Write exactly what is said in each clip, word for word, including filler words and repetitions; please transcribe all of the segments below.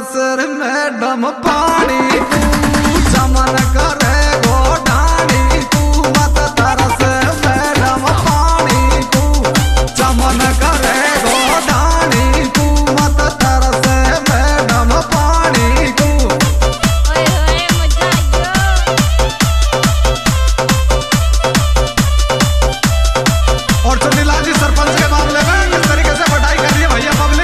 सिर में डम पानी तू चमन करे गोडानी तू मत तरस मैडम पानी तू चमन करे गोडानी तू मत तरस मैडम पानी तू। ओए होए मजा आइयो। और चुन्नीलाल जी सरपंच के मामले में किस तरीके से बटाई कर रही है भैया पब्लिक।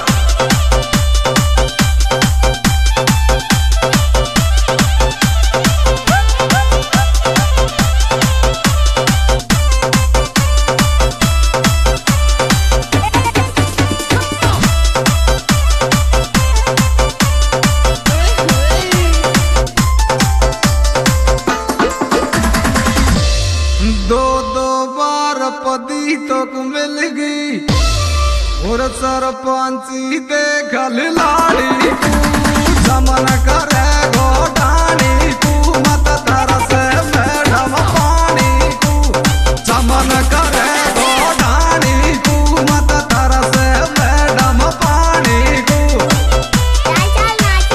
दो दो बार पदी तो मिल गई और सरपंची देखल लाड़ी तू चमन करे गोडानी तू मत तरस मैडम पानी तू चमन करे गोडानी तू मत तरस मैडम पानी तू। चल चल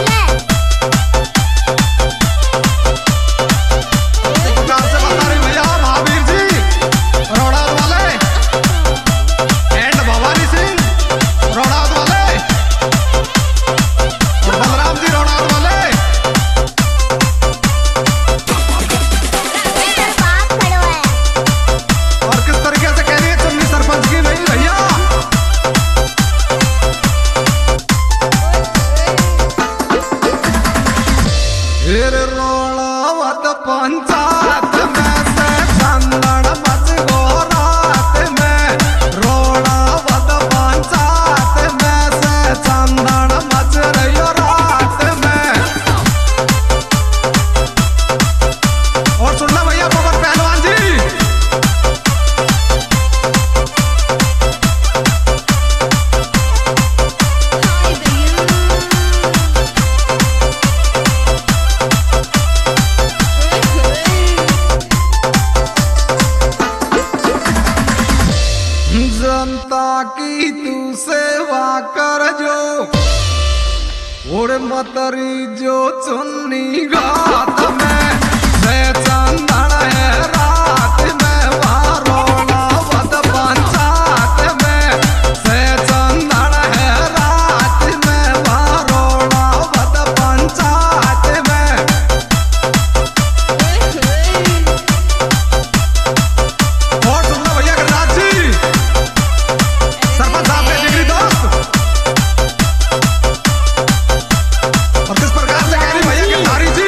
नाच ले। कहाँ से बता रही भैया महावीर जी रोड़ा वाले एंड भवानी सिंह रोड़ा वाले और बलराम जी रोड़ा वाले। मेरे पास खड़ो है। और किस तरीके से कह रही है चुन्नी सरपंच की नहीं भैया। फिर रोड़ावत पंचायत में से चंदन मच गो रात में रोड़ावत पंचायत में से चंदन मच रही रात में। और सुनना भैया पवन पहलवान जी हाय भैया। जनता की तू सेवा कर जो और मतरी जो चुन्नी घाट में से चंदन है रात में वहाँ रोड़ावत पंचायत में से चंदन है रात में वहाँ रोड़ावत पंचायत में। और सुनना भैया गिरिराज जी सरपंच साहब के जिगरी दोस्त और किस प्रकार से कह रही भैया गिरधारी जी।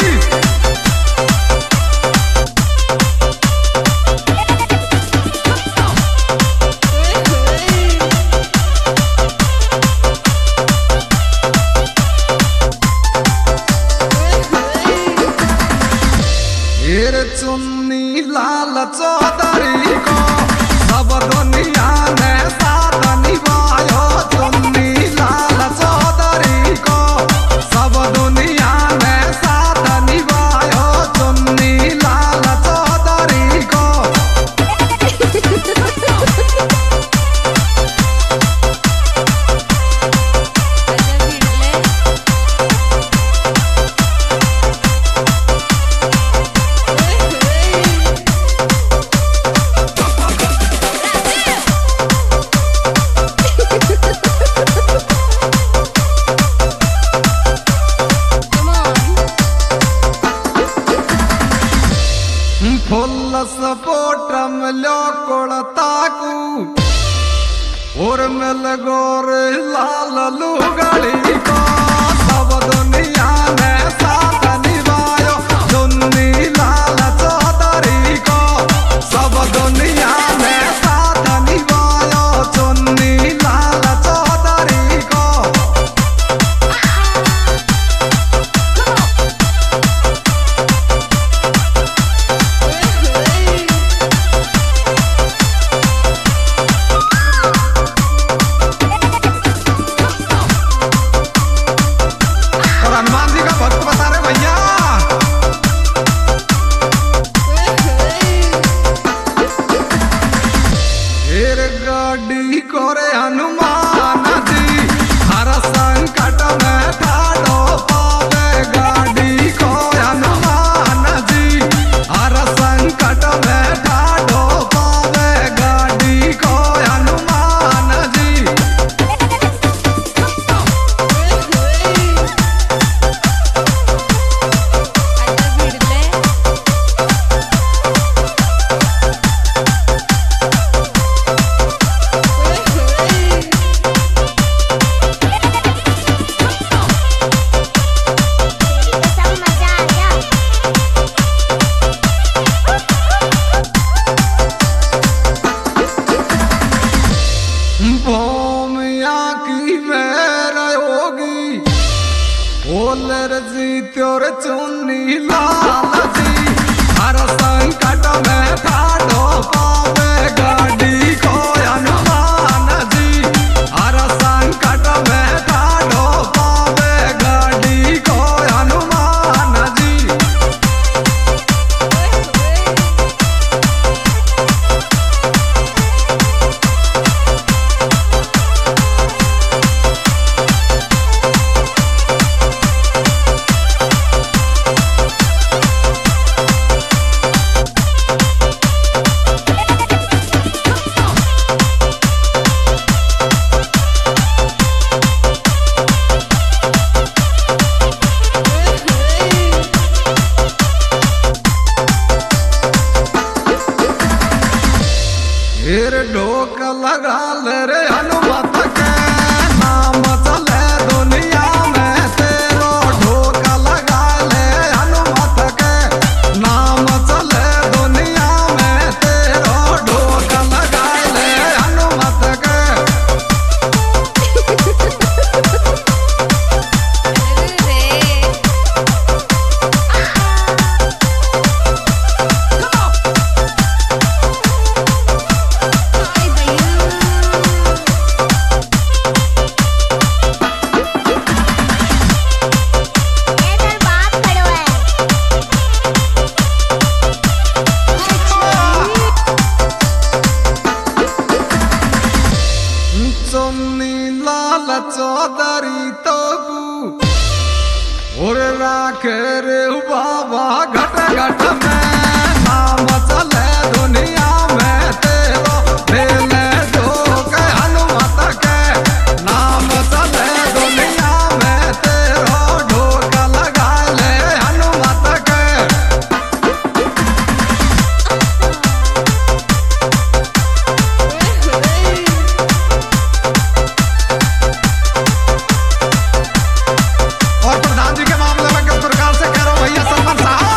फिर चुन्नी लाल चौधरी को सब दुनिया ने साथ निभायो चुन्नी लाल चौधरी को सब दुनिया ने साथ निभायो चुन्नी लाल चौधरी को। फुल सपोटम लो कोड़ताकू और मिल गोर लाल लुगड़ी को सब दुनिया ने साथ निभायो चुन्नी लाल चौधरी को सब दुनिया ने साथ निभायो चुन्नी लाल चौधरी को। ओलर जी त्योर चुन्नी लाल जी हर संकट में ठाडो पावे गाड़ी को हनुमान जी हर संकट में ठाडो पावे गाड़ी को हनुमान जी। फिर ढोक लगा ले रे हनुमत के नाम चले दुनिया में तेरो ढोक लगा ले हनुमत के नाम चले दुनिया में तेरो ढोक लगा ले हनुमत के। लाल चौधरी तो और राखे रे बाबा घट घट में नाम चले दुनिया में तेरो बेले ढोक हनुमत के नाम चले दुनिया में तेरो ढोक लगा ले हनुमत के। और प्रधान जी के मामले में किस प्रकार से कह रहा हूं भैया सलमान साहब।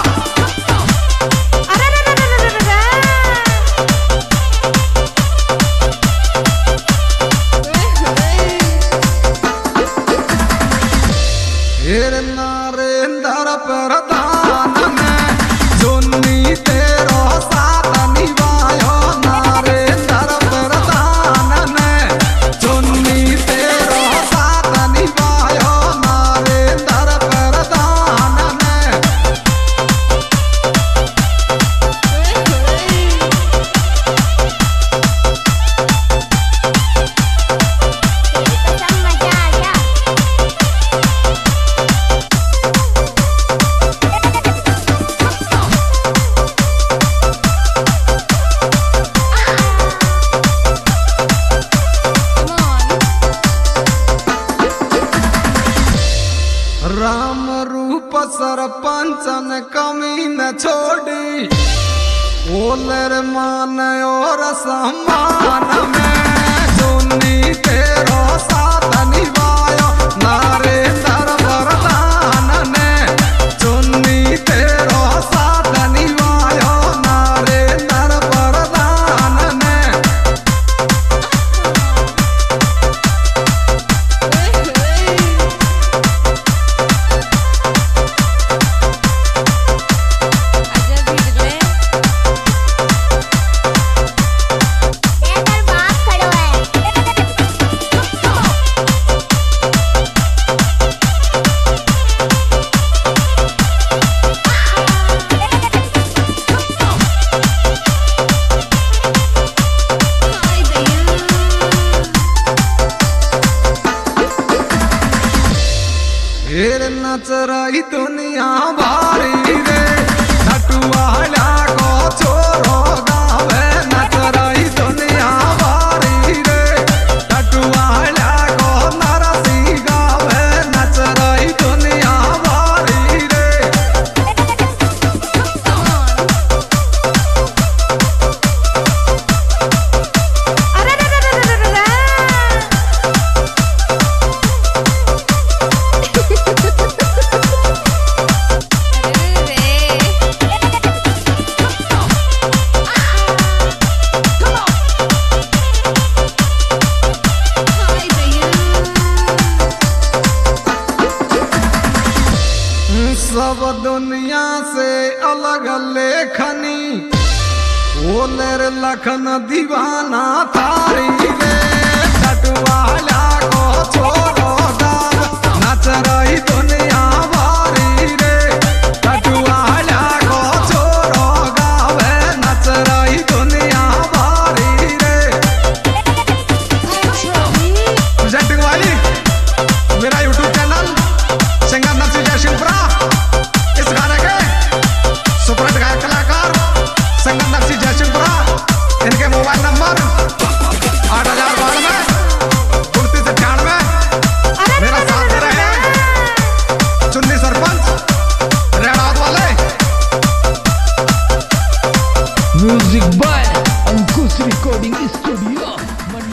फिर नरेंद्र प्रधान ने चुन्नी तेरो साथ निभायो नरेंद्र प्रधान ने चुन्नी तेरो साथ निभायो नरेंद्र प्रधान ने। राम रूप सरपंचन कमी न छोड़ी ओलर मान और सम्मान में चुन्नी तेरो साथ निभायो नरेंद्र प्रधान ने चुन्नी तेरो साथ निभायो नरेंद्र प्रधान ने। फिर नच रही दुनिया भारी रे नटुआला को छोरो गावे नच रही दुनिया भारी रे नटुआला को नरसी गावे नच रही दुनिया भारी रे। सब दुनिया से अलग लेखनी ओलेर लखन दीवाना थारी रे टटवाला को छोड़ो दाम नाच रही दुनिया भारी रे टटवाला को छोड़ो गावे नाच रही दुनिया भारी रे। प्रेजेंटिंग वाली मेरा YouTube channel singer Narsingh Jaisinghpura. इस गाने के सुपरहिट गायक कलाकार सिंगर नरसिंह जयसिंहपुरा। इनके मोबाइल नंबर आठ हजार बानवे उनतीस अठानवे। मेरा साथ दे रहे हैं चुन्नी सरपंच रेणावत वाले। Music by Ankush recording studio.